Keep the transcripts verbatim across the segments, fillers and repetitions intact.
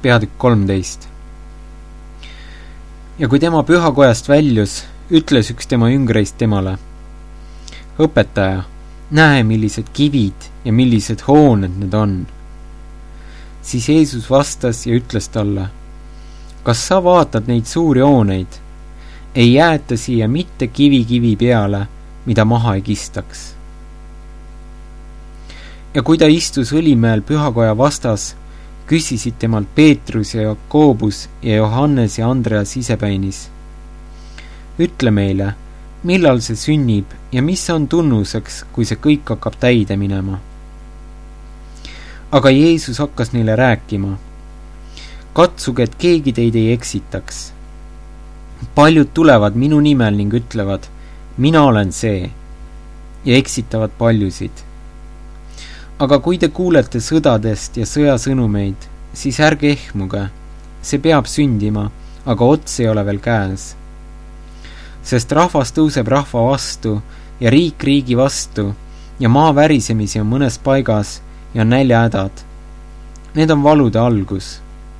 peatükk kolmteist. Ja kui tema pühakojast väljus, ütles üks tema jüngreist temale: õpetaja, näe, millised kivid ja millised hooned need on. Siis Jeesus vastas ja ütles talle: kas sa vaatad neid suuri hooneid? Ei jäeta siia mitte kivi kivi peale, mida maha ei kistaks. Ja kui ta istus Õlimäel pühakoja vastas, küsisid temalt Peetrus ja Jakobus ja Johannes ja Andreas isepäinis: ütle meile, millal see sünnib ja mis on tunnuseks, kui see kõik hakkab täide minema? Aga Jeesus hakkas neile rääkima: katsuge, et keegi teid ei eksitaks. Paljud tulevad minu nimel ning ütlevad: mina olen see, ja eksitavad paljusid. Aga kui te kuulete sõdadest ja sõjasõnumeid, siis ärge ehmuge, see peab sündima, aga ots ei ole veel käes. Sest rahvas tõuseb rahva vastu ja riik riigi vastu ja maa värisemisi on mõnes paigas ja näljahädad. Need on valude algus.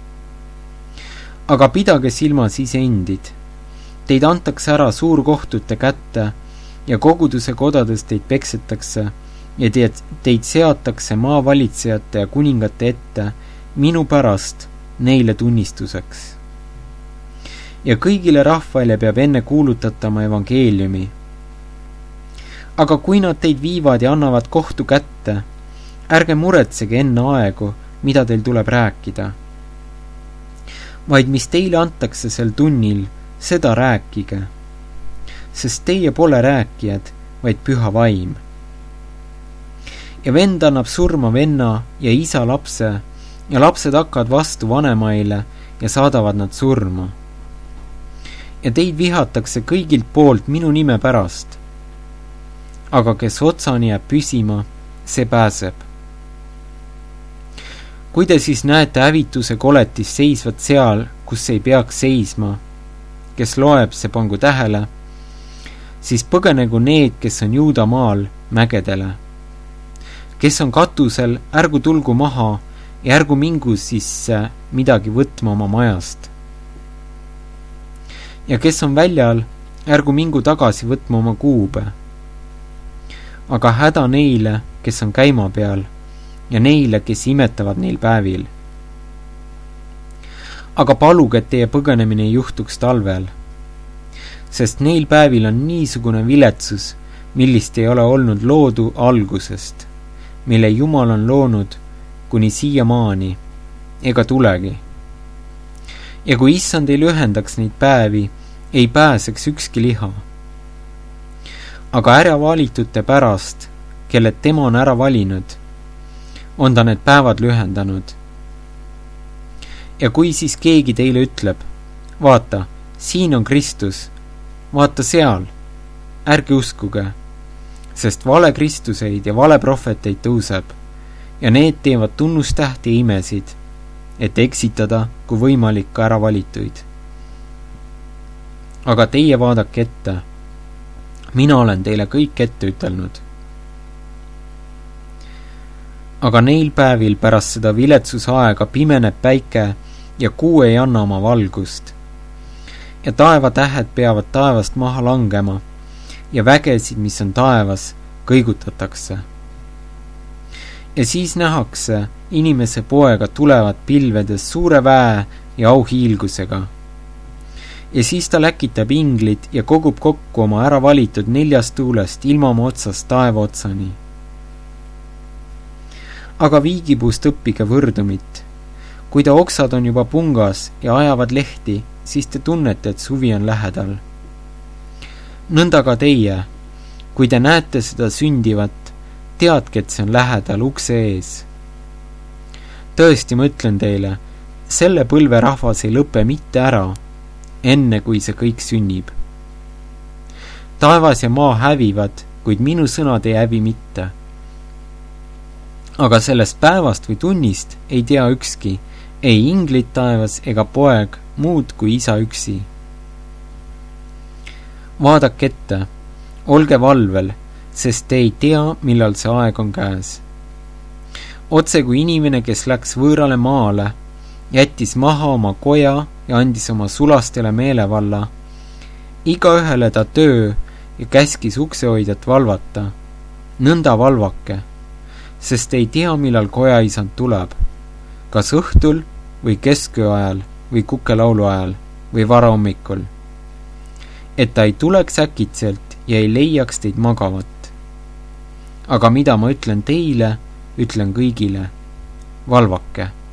Aga pidage silmas iseendid. Teid antakse ära suurkohtute kätte ja koguduse kodades teid peksetakse ja teid, teid seatakse maavalitsejate ja kuningate ette minu pärast neile tunnistuseks. Ja kõigile rahvaile peab enne kuulutatama evangeeliumi. Aga kui nad teid viivad ja annavad kohtu kätte, ärge muretsege enne aegu, mida teil tuleb rääkida. Vaid mis teile antakse sel tunnil, seda rääkige, sest teie pole rääkijad, vaid püha vaim. Ja vend annab surma venna ja isa lapse ja lapsed hakkavad vastu vanemaile ja saadavad nad surma. Ja teid vihatakse kõigilt poolt minu nime pärast. Aga kes otsani jääb püsima, see pääseb. Kui te siis näete hävituse koletis seisvat seal, kus ei peaks seisma, kes loeb, see pangu tähele, siis põgenegu need, kes on Juuda maal, mägedele. Kes on katusel, ärgu tulgu maha ja ärgu mingu sisse midagi võtma oma majast. Ja kes on väljal, ärgu mingu tagasi võtma oma kuube. Aga häda neile, kes on käima peal ja neile, kes imetavad neil päevil. Aga paluge, et teie põgenemine ei juhtuks talvel, sest neil päevil on niisugune viletsus, millist ei ole olnud loodu algusest, mille Jumal on loonud kuni siiamaani, ega tulegi. Ja kui issand ei lühendaks neid päevi, ei pääseks ükski liha. Aga ära valitute pärast, kelle tema on ära valinud, on ta need päevad lühendanud. Ja kui siis keegi teile ütleb: vaata, siin on Kristus, vaata seal, ärge uskuge, sest vale Kristuseid ja vale prohveteid tõuseb ja need teevad tunnustähti ja imesid, et eksitada, kui võimalik, ka ära valituid. Aga teie vaadake ette, mina olen teile kõik ette ütelnud. Aga neil päevil pärast seda viletsusaega pimeneb päike ja kuu ei anna oma valgust ja taevatähed peavad taevast maha langema ja vägesid, mis on taevas, kõigutatakse. Ja siis nähakse inimese poega tulevad pilvedes suure väe ja auhiilgusega. Ja siis ta läkitab inglid ja kogub kokku oma ära valitud neljast tuulest ilma oma otsast taeva otsani. Aga viigipuust õppige võrdumit. Kui ta oksad on juba pungas ja ajavad lehti, siis te tunnete, et suvi on lähedal. Nõnda ka teie, kui te näete seda sündivat, teadke, et see on lähedal ukse ees. Tõesti, ma ütlen teile, selle põlve rahvas ei lõpe mitte ära, enne kui see kõik sünnib. Taevas ja maa hävivad, kuid minu sõnad ei hävi mitte. Aga sellest päevast või tunnist ei tea ükski, ei inglid taevas ega poeg, muud kui isa üksi. Vaadake ette, olge valvel, sest te ei tea, millal see aeg on käes. Otse kui inimene, kes läks võõrale maale jättis maha oma koja ja andis oma sulastele meelevalla. Igaühele ta töö ja käskis uksehoidjat valvata. Nõnda valvake, sest ei tea, millal kojaisand tuleb, kas õhtul või kesköö ajal või kukelaulu ajal või varahommikul, et ta ei tuleks äkitselt ja ei leiaks teid magavat. Aga mida ma ütlen teile, ütlen kõigile, valvake.